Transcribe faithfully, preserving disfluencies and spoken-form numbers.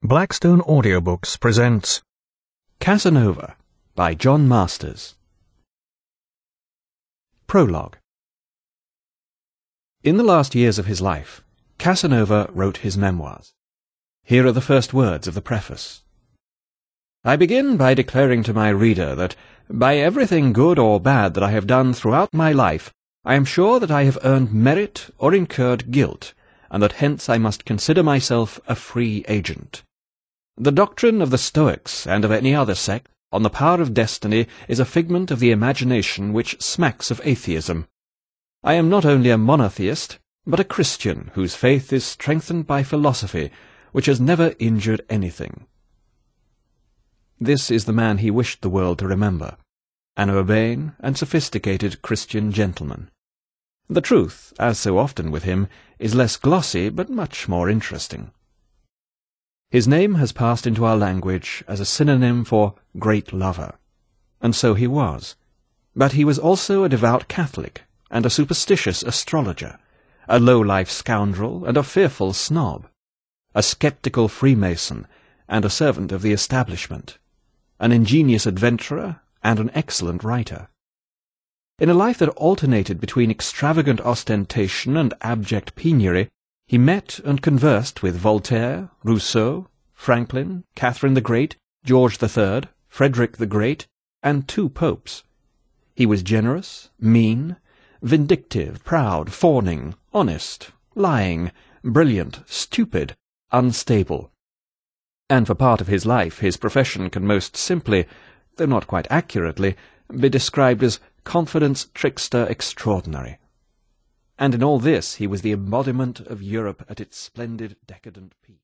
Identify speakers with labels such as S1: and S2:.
S1: Blackstone Audiobooks presents
S2: Casanova by John Masters. Prologue. In the last years of his life, Casanova wrote his memoirs. Here are the first words of the preface. I begin by declaring to my reader that, by everything good or bad that I have done throughout my life, I am sure that I have earned merit or incurred guilt, and that hence I must consider myself a free agent. The doctrine of the Stoics, and of any other sect, on the power of destiny is a figment of the imagination which smacks of atheism. I am not only a monotheist, but a Christian whose faith is strengthened by philosophy, which has never injured anything. This is the man he wished the world to remember, an urbane and sophisticated Christian gentleman. The truth, as so often with him, is less glossy but much more interesting. His name has passed into our language as a synonym for great lover, and so he was. But he was also a devout Catholic, and a superstitious astrologer, a low-life scoundrel and a fearful snob, a sceptical Freemason and a servant of the establishment, an ingenious adventurer and an excellent writer. In a life that alternated between extravagant ostentation and abject penury, he met and conversed with Voltaire, Rousseau, Franklin, Catherine the Great, George the Third, Frederick the Great, and two popes. He was generous, mean, vindictive, proud, fawning, honest, lying, brilliant, stupid, unstable. And for part of his life his profession can most simply, though not quite accurately, be described as confidence trickster extraordinary. And in all this he was the embodiment of Europe at its splendid decadent peak.